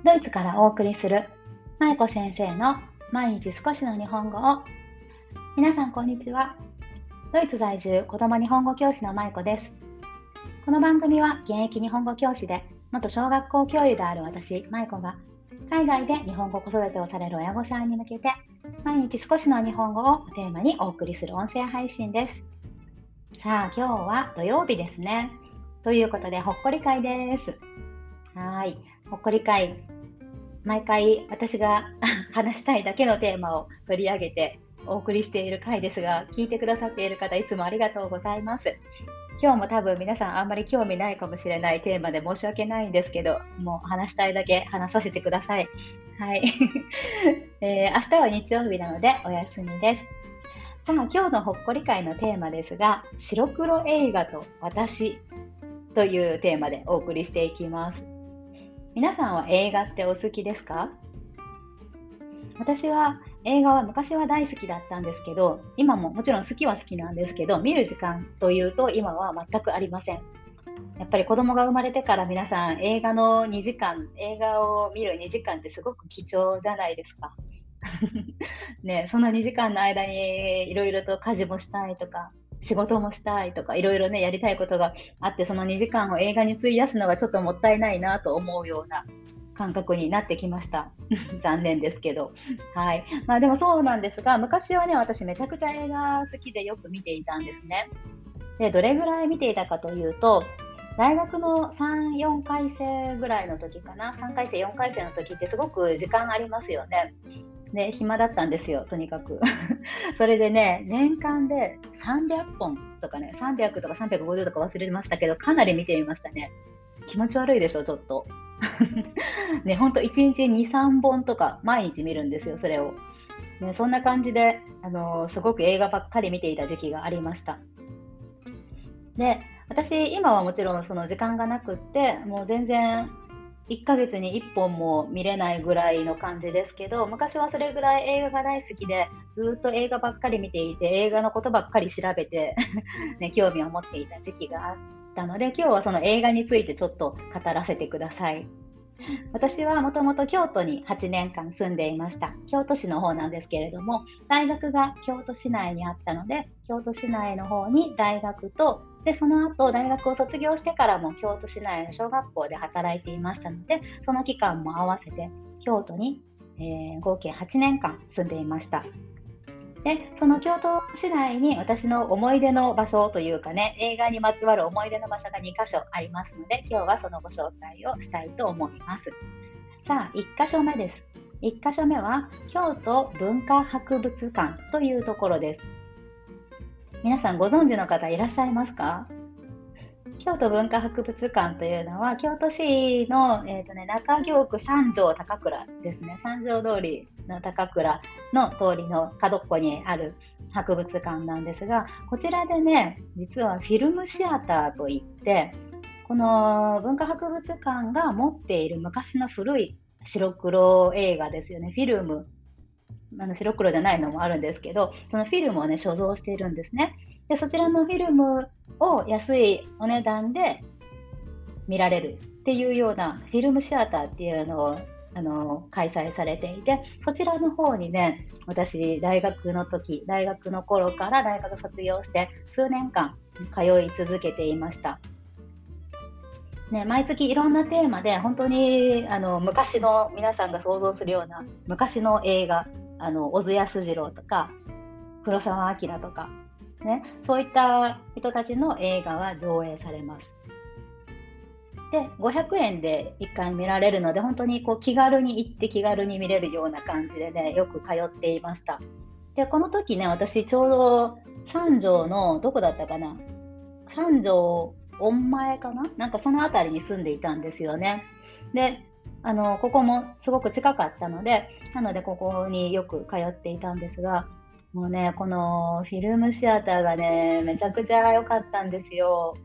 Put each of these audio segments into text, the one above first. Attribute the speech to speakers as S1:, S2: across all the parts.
S1: ドイツからお送りする舞子先生の毎日少しの日本語を。皆さんこんにちは。ドイツ在住子ども日本語教師の舞子です。この番組は現役日本語教師で元小学校教諭である私舞子が海外で日本語子育てをされる親御さんに向けて毎日少しの日本語をテーマにお送りする音声配信です。さあ今日は土曜日ですね。ということでほっこり会です。ほっこり会、毎回私が話したいだけのテーマを取り上げてお送りしている回ですが、聞いてくださっている方いつもありがとうございます。今日も多分皆さんあんまり興味ないかもしれないテーマで申し訳ないんですけど、もう話したいだけ話させてください。はい、明日は日曜日なのでお休みです。さあ今日のほっこり会のテーマですが、白黒映画と私というテーマでお送りしていきます。皆さんは映画ってお好きですか？私は映画は昔は大好きだったんですけど、今ももちろん好きは好きなんですけど、見る時間というと今は全くありません。やっぱり子供が生まれてから皆さん映画を見る2時間ってすごく貴重じゃないですか。ね、その2時間の間にいろいろと家事もしたいとか、仕事もしたいとか、いろいろね、やりたいことがあって、その2時間を映画に費やすのがちょっともったいないなと思うような感覚になってきました。残念ですけど。はい。でもそうなんですが、昔はね、私めちゃくちゃ映画好きでよく見ていたんですね。で、どれぐらい見ていたかというと、大学の3、4回生ぐらいの時かな、3回生、4回生の時ってすごく時間ありますよね。で、暇だったんですよ、とにかく。それでね、年間で300本とかね、300とか350とか忘れましたけど、かなり見てみましたね。気持ち悪いでしょ、ちょっと。ね、ほんと1日2、3本とか毎日見るんですよ、それを。ね、そんな感じで、すごく映画ばっかり見ていた時期がありました。で、私、今はもちろんその時間がなくって、もう全然1ヶ月に1本も見れないぐらいの感じですけど、昔はそれぐらい映画が大好きで、ずっと映画ばっかり見ていて、映画のことばっかり調べて、ね、興味を持っていた時期があったので、今日はその映画についてちょっと語らせてください。私はもともと京都に8年間住んでいました。京都市の方なんですけれども、大学が京都市内にあったので、京都市内の方に大学と、でその後大学を卒業してからも京都市内の小学校で働いていましたので、その期間も合わせて京都に、合計8年間住んでいました。で、その京都市内に私の思い出の場所というかね、映画にまつわる思い出の場所が2カ所ありますので、今日はそのご紹介をしたいと思います。さあ、1カ所目です。1カ所目は京都文化博物館というところです。皆さんご存知の方いらっしゃいますか？京都文化博物館というのは京都市の、中京区三条高倉ですね。三条通りの高倉の通りの角っこにある博物館なんですが、こちらでね、実はフィルムシアターといって、この文化博物館が持っている昔の古い白黒映画ですよね。フィルム、白黒じゃないのもあるんですけど、そのフィルムをね、所蔵しているんですね。で、そちらのフィルムを安いお値段で見られるっていうようなフィルムシアターっていうのを開催されていて、そちらの方にね、私大学の頃から大学卒業して数年間通い続けていました。ね、毎月いろんなテーマで本当に昔の皆さんが想像するような昔の映画、小津安二郎とか黒澤明とか、ね、そういった人たちの映画は上映されます。で、500円で1回見られるので、本当にこう気軽に行って気軽に見れるような感じでね、よく通っていました。で、この時ね、私ちょうど三条のどこだったかな、三条御前かな、なんかその辺りに住んでいたんですよね。で、ここもすごく近かったので、ここによく通っていたんですが、もうね、このフィルムシアターがね、めちゃくちゃ良かったんですよ。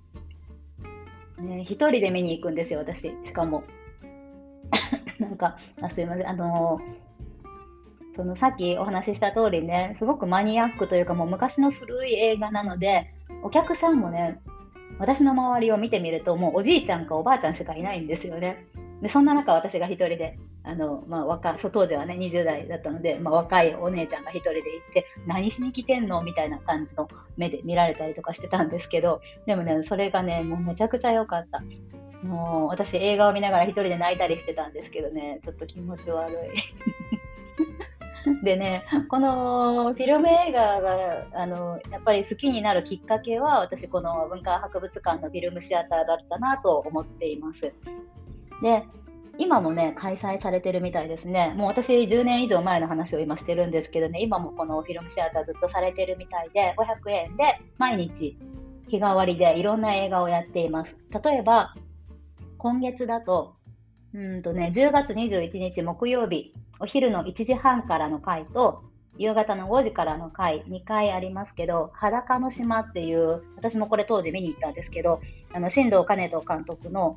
S1: ね、一人で見に行くんですよ、私。しかも。すいません。そのさっきお話しした通りね、すごくマニアックというか、もう昔の古い映画なので、お客さんもね、私の周りを見てみると、もうおじいちゃんかおばあちゃんしかいないんですよね。 でそんな中私が一人でそう当時はね20代だったので、若いお姉ちゃんが一人で行って何しに来てんのみたいな感じの目で見られたりとかしてたんですけど、でもねそれがねもうめちゃくちゃ良かった。もう私映画を見ながら一人で泣いたりしてたんですけどね、ちょっと気持ち悪いでね、このフィルム映画がやっぱり好きになるきっかけは、私この文化博物館のフィルムシアターだったなと思っています。で、今もね開催されてるみたいですね。もう私10年以上前の話を今してるんですけどね、今もこのフィルムシアターずっとされてるみたいで、500円で毎日日替わりでいろんな映画をやっています。例えば今月だと10月21日木曜日、お昼の1時半からの回と夕方の5時からの回、2回ありますけど、裸の島っていう、私もこれ当時見に行ったんですけど、新藤兼人監督の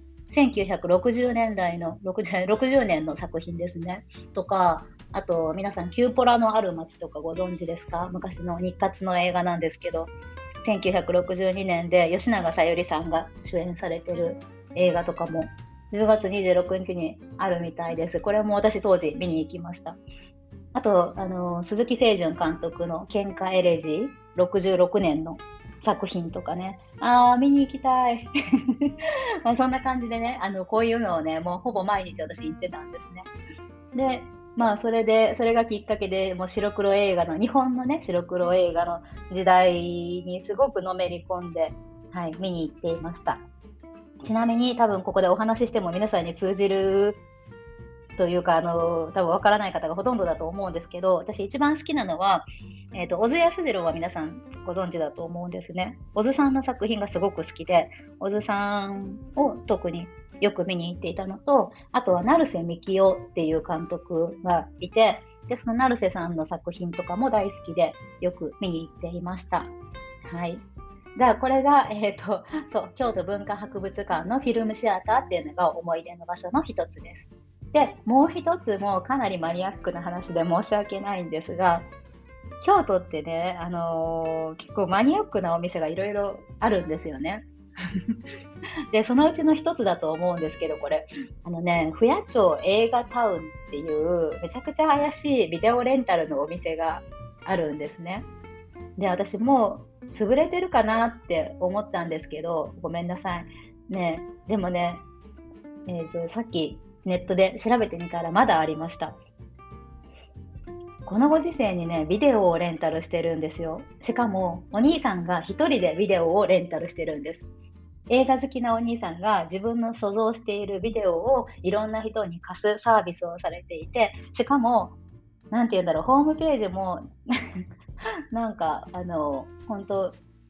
S1: 1960年代の60年の作品ですね。とか、あと皆さんキューポラのある街とかご存知ですか？昔の日活の映画なんですけど、1962年で吉永小百合さんが主演されてる映画とかも10月26日にあるみたいです。これも私当時見に行きました。あと鈴木清純監督の喧嘩エレジー66年の作品とかね、見に行きたいそんな感じでね、こういうのをねもうほぼ毎日私行ってたんですね。でそれがきっかけで、もう白黒映画の、日本のね白黒映画の時代にすごくのめり込んで、見に行っていました。ちなみに多分ここでお話ししても皆さんに通じるというか多分わからない方がほとんどだと思うんですけど、私一番好きなのは、小津安二郎は皆さんご存知だと思うんですね。小津さんの作品がすごく好きで、小津さんを特によく見に行っていたのと、あとは成瀬みきおっていう監督がいて、でその成瀬さんの作品とかも大好きでよく見に行っていました。はい。これが、京都文化博物館のフィルムシアターっていうのが思い出の場所の一つです。で、もう一つもかなりマニアックな話で申し訳ないんですが、京都ってね、結構マニアックなお店がいろいろあるんですよね。で、そのうちの一つだと思うんですけど、これ、不夜町映画タウンっていうめちゃくちゃ怪しいビデオレンタルのお店があるんですね。で、私もう潰れてるかなって思ったんですけど、ごめんなさい。ね、でもね、さっきネットで調べてみたらまだありました。このご時世にね、ビデオをレンタルしてるんですよ。しかも、お兄さんが一人でビデオをレンタルしてるんです。映画好きなお兄さんが自分の所蔵しているビデオをいろんな人に貸すサービスをされていて、しかも、なんて言うんだろう、ホームページもなんか、本当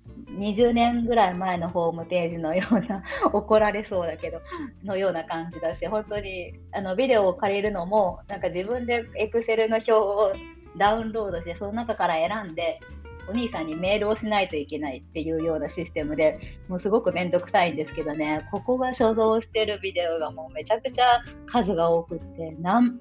S1: 20年ぐらい前のホームページのような怒られそうだけどのような感じだし、本当にビデオを借りるのもなんか自分でエクセルの表をダウンロードしてその中から選んでお兄さんにメールをしないといけないっていうようなシステムで、もうすごくめんどくさいんですけどね、ここが所蔵してるビデオがもうめちゃくちゃ数が多くって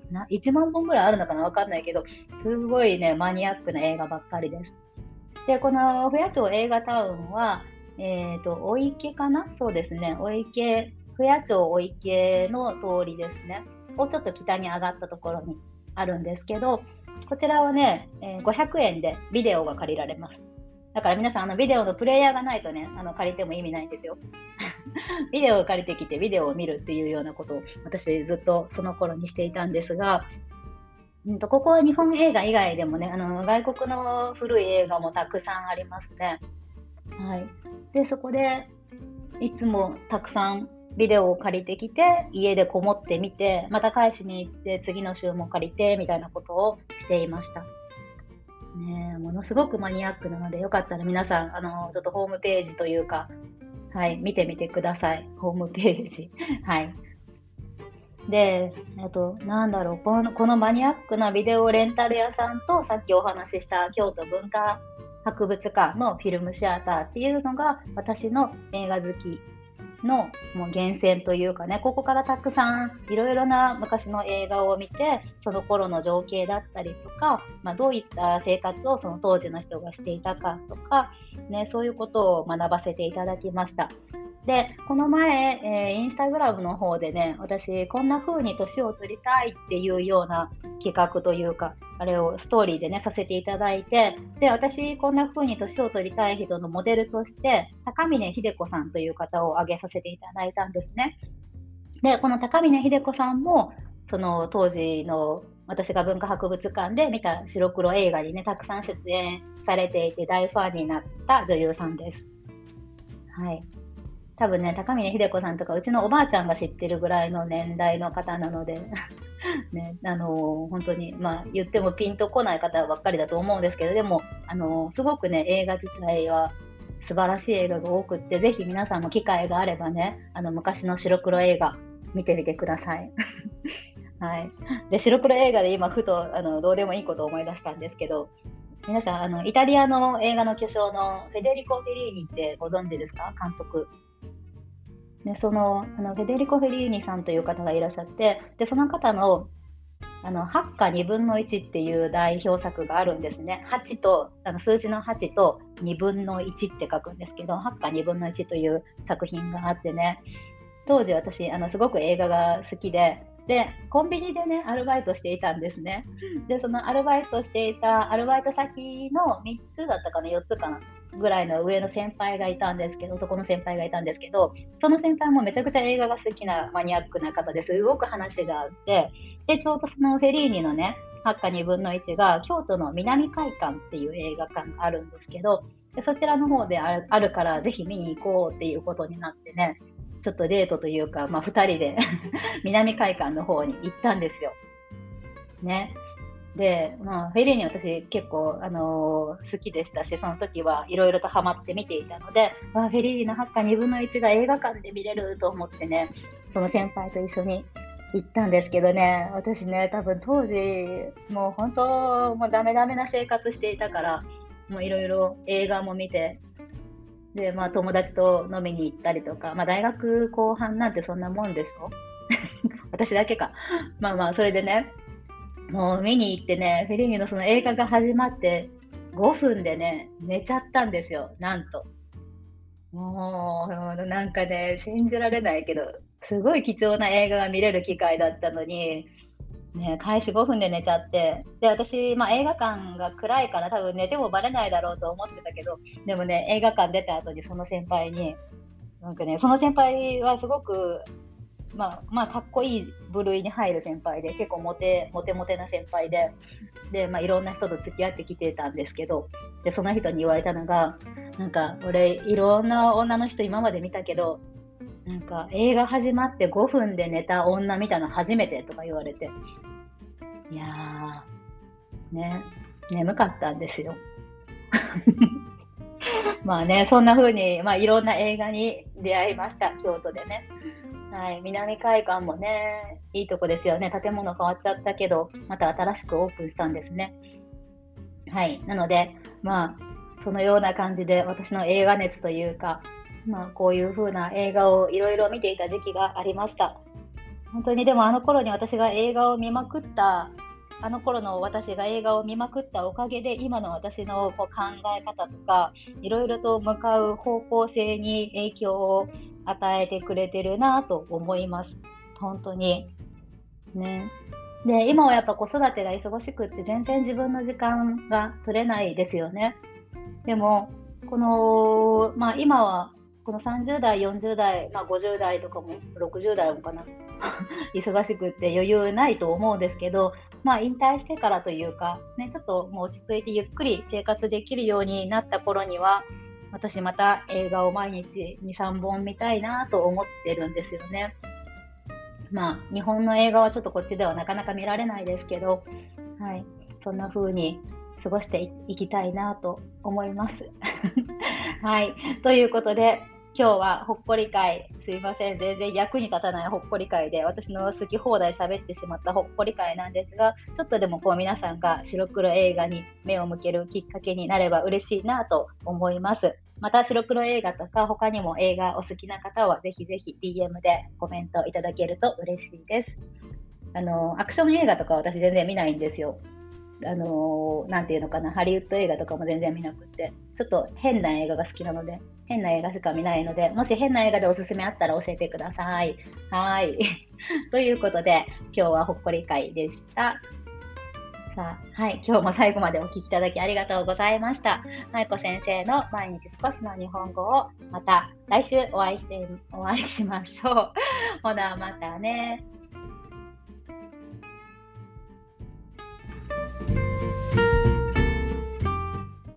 S1: 1万本ぐらいあるのかな、わかんないけど、すごいねマニアックな映画ばっかりです。で、この不夜町映画タウンは、お池かな、そうですね、お池、不夜町お池の通りですね。をちょっと北に上がったところにあるんですけど、こちらはね、500円でビデオが借りられます。だから皆さん、ビデオのプレイヤーがないとね、借りても意味ないんですよ。ビデオを借りてきてビデオを見るっていうようなことを私ずっとその頃にしていたんですが、ここは日本映画以外でもね、外国の古い映画もたくさんありますね。はい。で、そこでいつもたくさんビデオを借りてきて、家でこもってみて、また返しに行って、次の週も借りて、みたいなことをしていました。ねえ、ものすごくマニアックなので、よかったら皆さん、ちょっとホームページというか、はい、見てみてください。ホームページ。はい。で、なんだろう、このマニアックなビデオレンタル屋さんと、さっきお話しした京都文化博物館のフィルムシアターっていうのが、私の映画好きのもう源泉というかね、ここからたくさんいろいろな昔の映画を見て、その頃の情景だったりとか、どういった生活をその当時の人がしていたかとか、ね、そういうことを学ばせていただきました。 で、この前、インスタグラムの方でね、私、こんな風に年を取りたいっていうような企画というか、あれをストーリーでね、させていただいて、で、私、こんな風に年を取りたい人のモデルとして、高峰秀子さんという方を挙げさせていただいたんですね。で、この高峰秀子さんも、その当時の私が文化博物館で見た白黒映画にね、たくさん出演されていて大ファンになった女優さんです。はい。多分ね、高峰秀子さんとかうちのおばあちゃんが知ってるぐらいの年代の方なので、ね、本当に、まあ、言ってもピンとこない方ばっかりだと思うんですけど、でも、すごくね、映画自体は素晴らしい映画が多くって、ぜひ皆さんも機会があればね、昔の白黒映画見てみてください。はい。で、白黒映画で今、ふとどうでもいいことを思い出したんですけど、皆さん、イタリアの映画の巨匠のフェデリコ・フェリーニってご存知ですか？監督。で、フェデリコ・フェリーニさんという方がいらっしゃって、で、その方の、8か2分の1っていう代表作があるんですね。8と、数字の8と2分の1って書くんですけど、8か2分の1という作品があってね、当時私、すごく映画が好きで、コンビニでね、アルバイトしていたんですね。で、そのアルバイトしていたアルバイト先の3つだったかな、4つかな、ぐらいの上の先輩がいたんですけど、男の先輩がいたんですけど、その先輩もめちゃくちゃ映画が好きなマニアックな方ですごく話があって、で、ちょうどそのフェリーニのね、8か2分の1が京都の南会館っていう映画館があるんですけど、でそちらの方であるからぜひ見に行こうっていうことになってね、ちょっとデートというか、まあ、2人で南海館の方に行ったんですよ。ね。で、まあ、フェリーに私結構、好きでしたし、その時はいろいろとハマって見ていたので、フェリーの8か2分の1が映画館で見れると思ってね、その先輩と一緒に行ったんですけどね、私ね、多分当時、もう本当、もうダメダメな生活していたから、もういろいろ映画も見て、で、まあ友達と飲みに行ったりとか、まあ大学後半なんてそんなもんでしょ私だけか。まあまあ、それでね、もう見に行ってね、フェリーニのその映画が始まって5分でね、寝ちゃったんですよ、なんと。もう、なんかね、信じられないけど、すごい貴重な映画が見れる機会だったのに、ね、開始5分で寝ちゃって、で、私、まあ、映画館が暗いから多分寝てもバレないだろうと思ってたけど、でもね、映画館出た後にその先輩に、なんかね、その先輩はすごく、まあ、かっこいい部類に入る先輩で、結構モテな先輩で、まあ、いろんな人と付き合ってきてたんですけど、で、その人に言われたのが、なんか、俺、いろんな女の人今まで見たけど、なんか、映画始まって5分で寝た女見たの初めてとか言われて、いやー、ね、眠かったんですよ。まあね、そんな風に、まあ、いろんな映画に出会いました、京都でね。はい、南海館もね、いいとこですよね。建物変わっちゃったけど、また新しくオープンしたんですね。はい、なので、まあ、そのような感じで私の映画熱というか、まあ、こういう風な映画をいろいろ見ていた時期がありました。本当にでもあの頃に私が映画を見まくったあの頃の私が映画を見まくったおかげで今の私のこう考え方とかいろいろと向かう方向性に影響を与えてくれてるなと思います。本当にね。で、今はやっぱ子育てが忙しくって全然自分の時間が取れないですよね。でも、まあ、今はこの30代、40代、まあ、50代とかも60代もかな忙しくって余裕ないと思うんですけど、まあ、引退してからというか、ね、ちょっともう落ち着いてゆっくり生活できるようになった頃には、私また映画を毎日2、3本見たいなと思ってるんですよね。まあ、日本の映画はちょっとこっちではなかなか見られないですけど、はい、そんな風に過ごしていきたいなと思います。はい、ということで、今日はほっこり会、すいません、全然役に立たないほっこり会で、私の好き放題喋ってしまったほっこり会なんですが、ちょっとでもこう皆さんが白黒映画に目を向けるきっかけになれば嬉しいなと思います。また白黒映画とか他にも映画お好きな方はぜひぜひ DM でコメントいただけると嬉しいです。アクション映画とか私全然見ないんですよ。なんていうのかな、ハリウッド映画とかも全然見なくって、ちょっと変な映画が好きなので、 変な映画しか見ないので、もし変な映画でおすすめあったら教えてください。はい。ということで、今日はほっこり会でした。さあ、はい、今日も最後までお聞きいただきありがとうございました。舞子先生の毎日少しの日本語をまた来週お会いしましょう。ほな、またね。